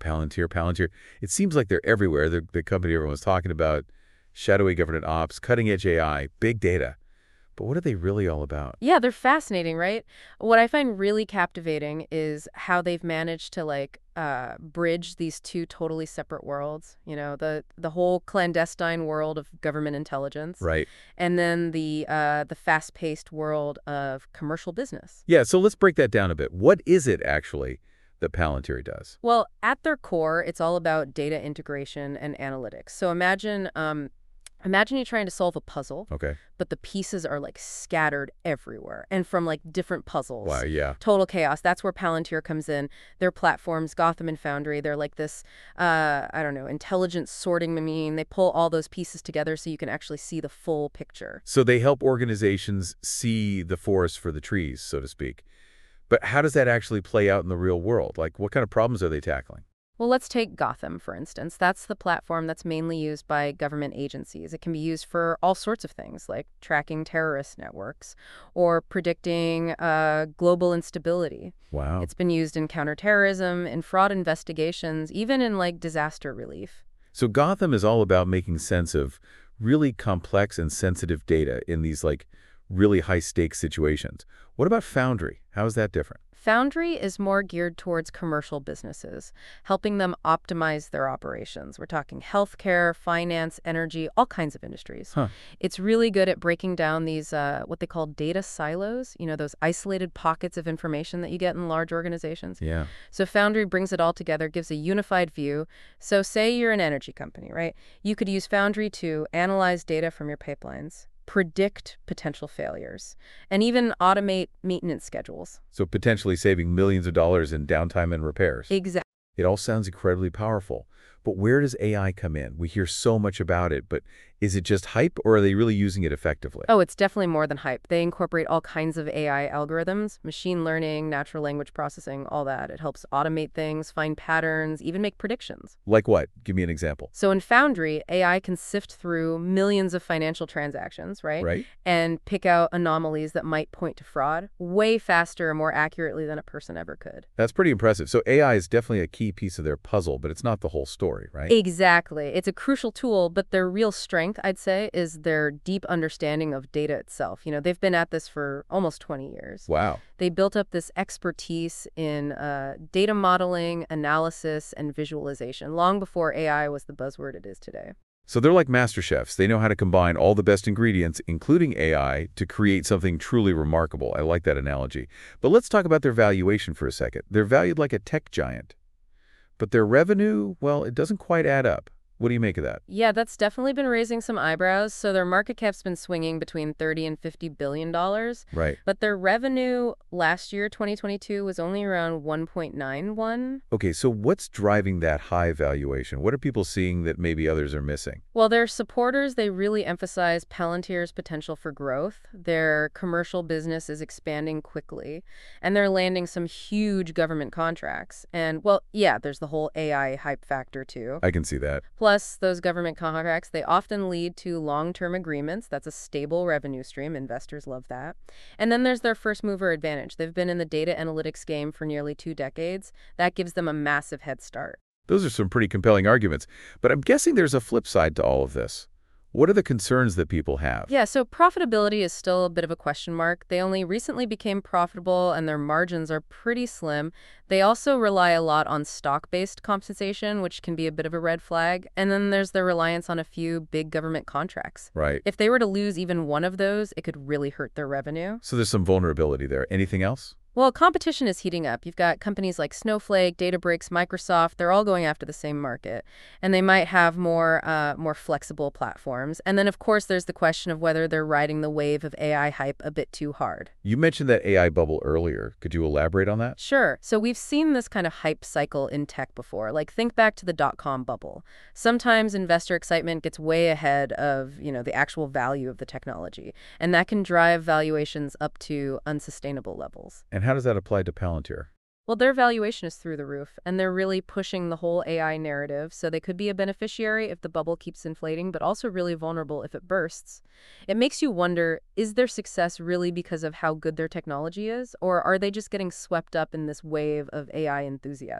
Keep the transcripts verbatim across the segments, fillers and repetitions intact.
Palantir, Palantir. It seems like they're everywhere. They're the company everyone's talking about, shadowy government ops, cutting-edge A I, big data. But what are they really all about? Yeah, they're fascinating, right? What I find really captivating is how they've managed to like uh, bridge these two totally separate worlds. You know, the the whole clandestine world of government intelligence, Right. and then the uh, the fast-paced world of commercial business. Yeah, so let's break that down a bit. What is it actually that Palantir does? Well, at their core, it's all about data integration and analytics. So imagine um, Imagine you're trying to solve a puzzle, Okay. but the pieces are like scattered everywhere and from like different Wow, puzzles. yeah. Total chaos. That's where Palantir comes in. Their platforms, Gotham and Foundry, they're like this, uh, I don't know, intelligent sorting machine. They pull all those pieces together so you can actually see the full picture. So they help organizations see the forest for the trees, so to speak. But how does that actually play out in the real world? Like, what kind of problems are they tackling? Well, let's take Gotham, for instance. That's the platform that's mainly used by government agencies. It can be used for all sorts of things, like tracking terrorist networks or predicting uh, global instability. Wow. It's been used in counterterrorism, in fraud investigations, even in, like, disaster relief. So Gotham is all about making sense of really complex and sensitive data in these, like, really high-stakes situations. What about Foundry? How is that different? Foundry is more geared towards commercial businesses, helping them optimize their operations. We're talking healthcare, finance, energy, all kinds of industries. Huh. It's really good at breaking down these, uh, what they call data silos, you know, those isolated pockets of information that you get in large organizations. Yeah. So Foundry brings it all together, gives a unified view. So say you're an energy company, right? You could use Foundry to analyze data from your pipelines, predict potential failures, and even automate maintenance schedules. So potentially saving millions of dollars in downtime and repairs. Exactly. It all sounds incredibly powerful. But where does A I come in? We hear so much about it, but is it just hype, or are they really using it effectively? Oh, it's definitely more than hype. They incorporate all kinds of A I algorithms, machine learning, natural language processing, all that. It helps automate things, find patterns, even make predictions. Like what? Give me an example. So in Foundry, A I can sift through millions of financial transactions, right? Right? And pick out anomalies that might point to fraud way faster and more accurately than a person ever could. That's pretty impressive. So A I is definitely a key piece of their puzzle, but it's not the whole story, right? Exactly. It's a crucial tool, but their real strength, I'd say, is their deep understanding of data itself. You know, they've been at this for almost twenty years. Wow. They built up this expertise in uh, data modeling, analysis, and visualization long before A I was the buzzword it is today. So they're like master chefs. They know how to combine all the best ingredients, including A I, to create something truly remarkable. I like that analogy. But let's talk about their valuation for a second. They're valued like a tech giant. But their revenue, well, it doesn't quite add up. What do you make of that? Yeah, that's definitely been raising some eyebrows. So their market cap's been swinging between thirty and fifty billion dollars. Right. But their revenue last year, twenty twenty-two, was only around one point nine one. Okay, so what's driving that high valuation? What are people seeing that maybe others are missing? Well, their supporters, they really emphasize Palantir's potential for growth. Their commercial business is expanding quickly, and they're landing some huge government contracts. And, well, yeah, there's the whole A I hype factor, too. I can see that. Plus, those government contracts, they often lead to long-term agreements. That's a stable revenue stream. Investors love that. And then there's their first mover advantage. They've been in the data analytics game for nearly two decades. That gives them a massive head start. Those are some pretty compelling arguments. But I'm guessing there's a flip side to all of this. What are the concerns that people have? Yeah, so profitability is still a bit of a question mark. They only recently became profitable and their margins are pretty slim. They also rely a lot on stock-based compensation, which can be a bit of a red flag. And then there's their reliance on a few big government contracts. Right. If they were to lose even one of those, it could really hurt their revenue. So there's some vulnerability there. Anything else? Well, competition is heating up. You've got companies like Snowflake, Databricks, Microsoft. They're all going after the same market. And they might have more uh, more flexible platforms. And then, of course, there's the question of whether they're riding the wave of A I hype a bit too hard. You mentioned that A I bubble earlier. Could you elaborate on that? Sure. So we've seen this kind of hype cycle in tech before. Like, think back to the dot-com bubble. Sometimes investor excitement gets way ahead of, you know, the actual value of the technology. And that can drive valuations up to unsustainable levels. And how does that apply to Palantir? Well, their valuation is through the roof, and they're really pushing the whole A I narrative, so they could be a beneficiary if the bubble keeps inflating, but also really vulnerable if it bursts. It makes you wonder, is their success really because of how good their technology is, or are they just getting swept up in this wave of A I enthusiasm?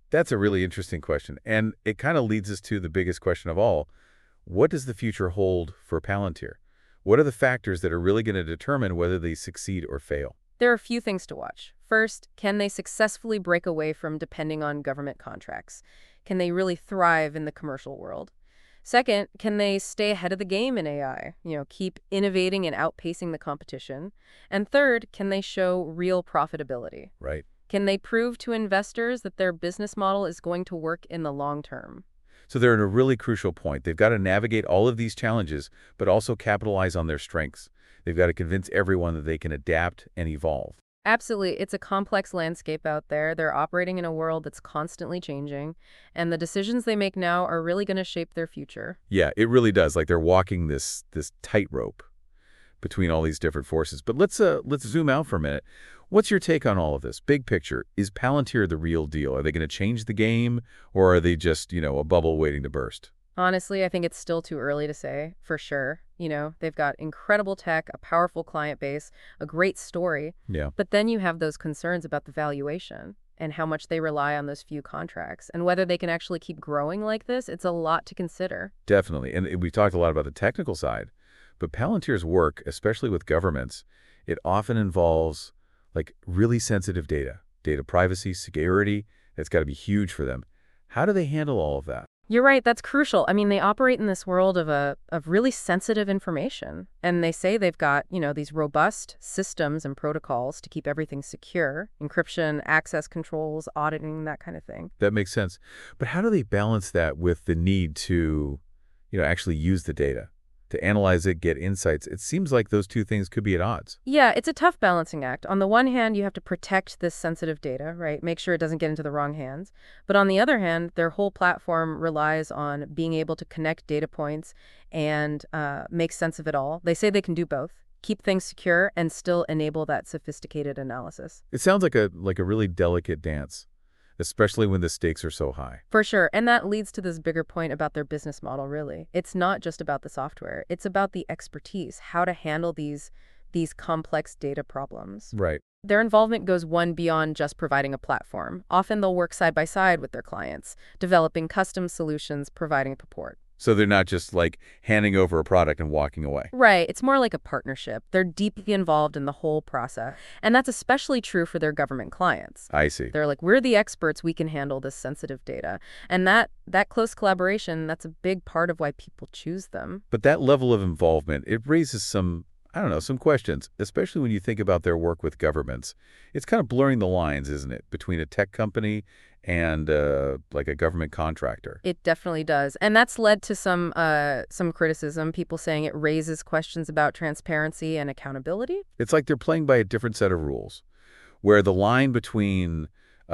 That's a really interesting question, and it kind of leads us to the biggest question of all. What does the future hold for Palantir? What are the factors that are really going to determine whether they succeed or fail? There are a few things to watch. First, can they successfully break away from depending on government contracts? Can they really thrive in the commercial world? Second, can they stay ahead of the game in A I? You know, keep innovating and outpacing the competition? And third, can they show real profitability? Right. Can they prove to investors that their business model is going to work in the long term? So they're at a really crucial point. They've got to navigate all of these challenges, but also capitalize on their strengths. They've got to convince everyone that they can adapt and evolve. Absolutely. It's a complex landscape out there. They're operating in a world that's constantly changing, and the decisions they make now are really going to shape their future. Yeah, it really does. Like they're walking this this tightrope between all these different forces. But let's uh let's zoom out for a minute. What's your take on all of this? Big picture, is Palantir the real deal? Are they going to change the game, or are they just, you know, a bubble waiting to burst? Honestly, I think it's still too early to say, for sure. You know, they've got incredible tech, a powerful client base, a great story, Yeah, but then you have those concerns about the valuation and how much they rely on those few contracts and whether they can actually keep growing like this. It's a lot to consider. definitely. And we talked a lot about the technical side, but Palantir's work, especially with governments, it often involves like really sensitive data, data privacy, security. That's got to be huge for them. How do they handle all of that? You're right, that's crucial. I mean, they operate in this world of a of really sensitive information, and they say they've got, you know, these robust systems and protocols to keep everything secure, encryption, access controls, auditing, that kind of thing. That makes sense. But how do they balance that with the need to, you know, actually use the data, to analyze it, get insights? It seems like those two things could be at odds. Yeah, it's a tough balancing act. On the one hand, you have to protect this sensitive data, right? Make sure it doesn't get into the wrong hands. But on the other hand, their whole platform relies on being able to connect data points and uh, make sense of it all. They say they can do both, keep things secure and still enable that sophisticated analysis. It sounds like a like a really delicate dance, especially when the stakes are so high. For sure. And that leads to this bigger point about their business model, really. It's not just about the software. It's about the expertise, how to handle these these complex data problems. Right. Their involvement goes one beyond just providing a platform. Often they'll work side by side with their clients, developing custom solutions, providing support. So they're not just like handing over a product and walking away. Right. It's more like a partnership. They're deeply involved in the whole process. And that's especially true for their government clients. I see. They're like, we're the experts, we can handle this sensitive data. And that that close collaboration, that's a big part of why people choose them. But that level of involvement, it raises some, I don't know, some questions, especially when you think about their work with governments. It's kind of blurring the lines, isn't it, between a tech company and uh, like a government contractor. It definitely does. And that's led to some uh, some criticism, people saying it raises questions about transparency and accountability. It's like they're playing by a different set of rules, where the line between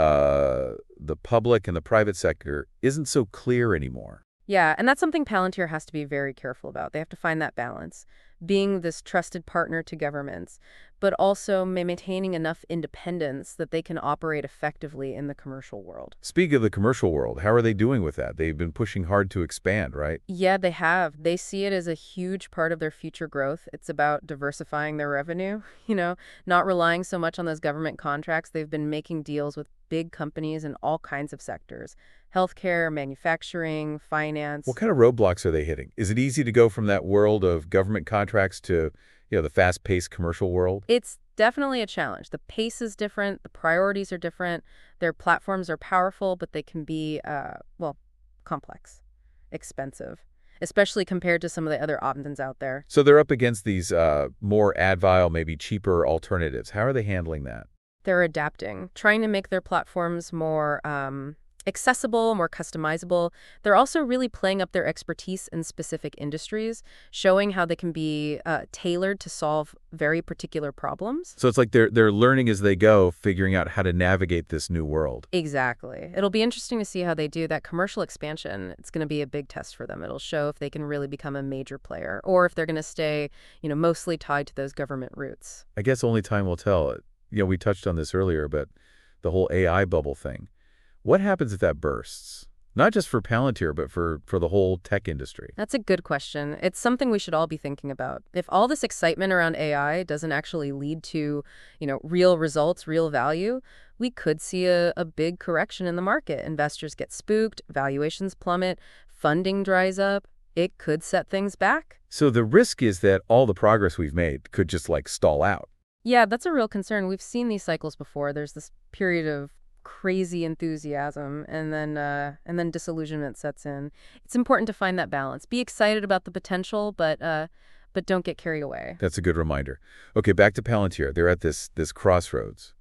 uh, the public and the private sector isn't so clear anymore. Yeah, and that's something Palantir has to be very careful about. They have to find that balance, being this trusted partner to governments, but also ma- maintaining enough independence that they can operate effectively in the commercial world. Speaking of the commercial world, how are they doing with that? They've been pushing hard to expand, right? Yeah, they have. They see it as a huge part of their future growth. It's about diversifying their revenue, you know, not relying so much on those government contracts. They've been making deals with big companies in all kinds of sectors: healthcare, manufacturing, finance. What kind of roadblocks are they hitting? Is it easy to go from that world of government contracts to, you know, the fast-paced commercial world? It's definitely a challenge. The pace is different. The priorities are different. Their platforms are powerful, but they can be, uh, well, complex, expensive, especially compared to some of the other options out there. So they're up against these uh, more ad-vile, maybe cheaper alternatives. How are they handling that? They're adapting, trying to make their platforms more um, accessible, more customizable. They're also really playing up their expertise in specific industries, showing how they can be uh, tailored to solve very particular problems. So it's like they're they're learning as they go, figuring out how to navigate this new world. Exactly. It'll be interesting to see how they do that commercial expansion. It's going to be a big test for them. It'll show if they can really become a major player or if they're going to stay, you know, mostly tied to those government roots. I guess only time will tell. You know, we touched on this earlier, but the whole A I bubble thing. What happens if that bursts? Not just for Palantir, but for, for the whole tech industry. That's a good question. It's something we should all be thinking about. If all this excitement around A I doesn't actually lead to, you know, real results, real value, we could see a, a big correction in the market. Investors get spooked, valuations plummet, funding dries up. It could set things back. So the risk is that all the progress we've made could just like stall out. Yeah, that's a real concern. We've seen these cycles before. There's this period of crazy enthusiasm and then uh, and then disillusionment sets in. It's important to find that balance. Be excited about the potential, but uh, but don't get carried away. That's a good reminder. Okay, back to Palantir. They're at this this crossroads.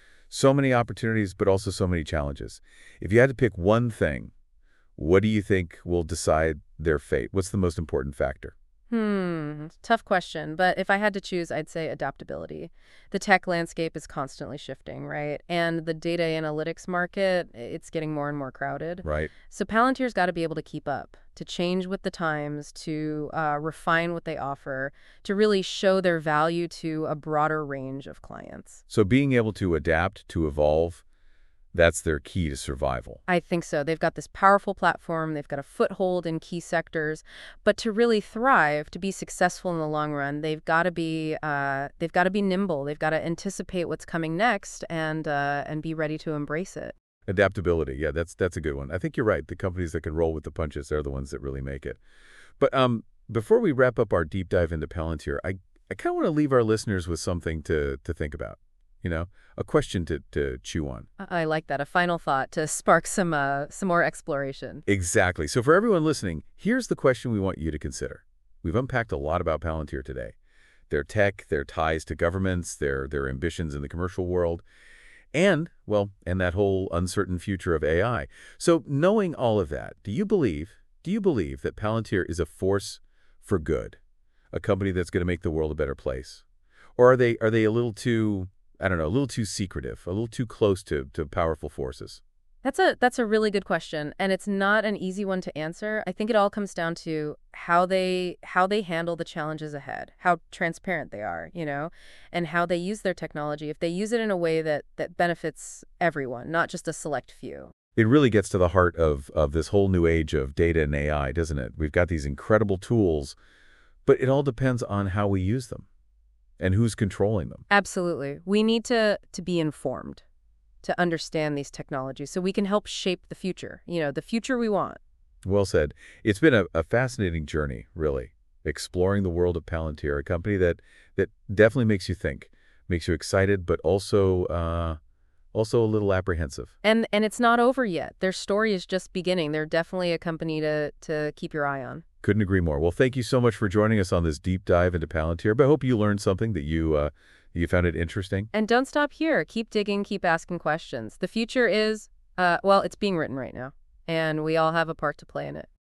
So many opportunities, but also so many challenges. If you had to pick one thing, what do you think will decide their fate? What's the most important factor? Hmm, tough question, but if I had to choose, I'd say adaptability. The tech landscape is constantly shifting, right? And the data analytics market, it's getting more and more crowded. Right. So Palantir's got to be able to keep up, to change with the times, to uh, refine what they offer, to really show their value to a broader range of clients. So being able to adapt, to evolve, that's their key to survival. I think so. They've got this powerful platform. They've got a foothold in key sectors. But to really thrive, to be successful in the long run, they've got to be uh, they've got to be nimble. They've got to anticipate what's coming next and uh, and be ready to embrace it. Adaptability, yeah, that's that's a good one. I think you're right. The companies that can roll with the punches, they're the ones that really make it. But um, before we wrap up our deep dive into Palantir, I, I kind of want to leave our listeners with something to, to think about. You know, a question to, to chew on. I like that. A final thought to spark some uh, some more exploration. Exactly. So for everyone listening, here's the question we want you to consider. We've unpacked a lot about Palantir today. Their tech, their ties to governments, their their ambitions in the commercial world, and, well, and that whole uncertain future of A I. So knowing all of that, do you believe, do you believe that Palantir is a force for good? A company that's going to make the world a better place? Or are they are they a little too I don't know, a little too secretive, a little too close to, to powerful forces? That's a that's a really good question, and it's not an easy one to answer. I think it all comes down to how they how they handle the challenges ahead, how transparent they are, you know, and how they use their technology. If they use it in a way that that benefits everyone, not just a select few. It really gets to the heart of, of this whole new age of data and A I, doesn't it? We've got these incredible tools, but it all depends on how we use them and who's controlling them. Absolutely. We need to to be informed, to understand these technologies so we can help shape the future, you know, the future we want. Well said. It's been a, a fascinating journey, really, exploring the world of Palantir, a company that, that definitely makes you think, makes you excited, but also uh, also a little apprehensive. And and it's not over yet. Their story is just beginning. They're definitely a company to to keep your eye on. Couldn't agree more. Well, thank you so much for joining us on this deep dive into Palantir, but I hope you learned something, that you uh, you found it interesting. And don't stop here. Keep digging, keep asking questions. The future is, uh, well, it's being written right now, and we all have a part to play in it.